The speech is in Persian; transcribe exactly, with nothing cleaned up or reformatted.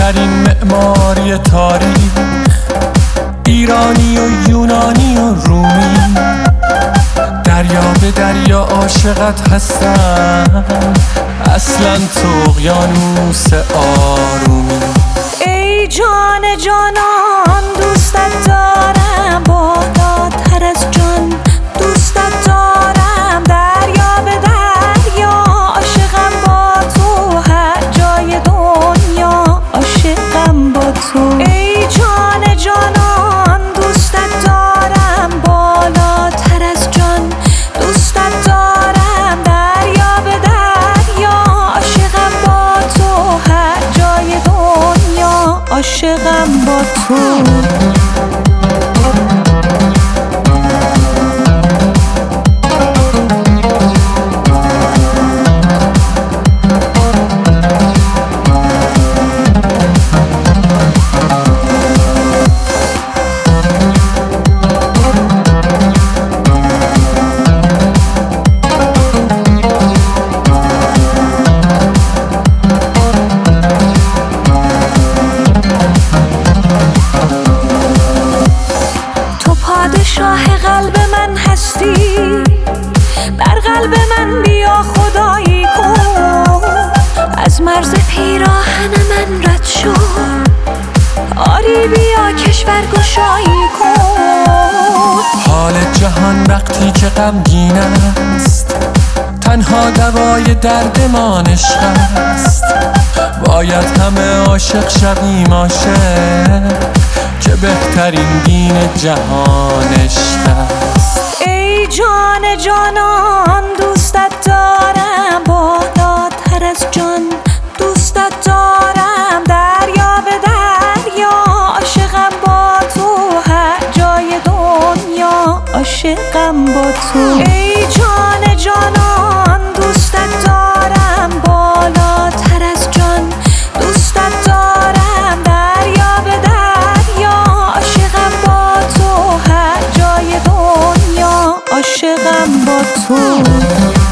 بهترین معماری تاریخ، ایرانی و یونانی و رومی، دریا به دریا عاشقت هستن، اصلا تو اقیانوس آرومی. ای جان جانان دوستت دارم، بالاتر از جان دوستت دارم، دریا به دریا عاشقم با تو، هر جای دنیا عاشقم با تو. ای جان جانان دوستت دارم، بالاتر از جان دوستت دارم، دریا به دریا عاشقم با تو، هر جای دنیا عاشقم با تو. پادشاه قلب من هستی، در قلب من بیا خدایی کن، از مرز پیراهن من رد شو، آری بیا کشور گشایی کن. حال جهان وقتی که غمگین است، تنها دوای درد عشق است، باید همه عاشق شویم عاشق، که بهترین دین جهان عشق است. ای جان جانان دوستت دارم، بالاتر از جان دوستت دارم، دریا به دریا عاشقم با تو، هر جای دنیا عاشقم با تو. ای جان جانان دوستت دارم، بالاتر از جان دوستت دارم، دریا به دریا عاشقم با تو، هر جای دنیا عاشقم با تو.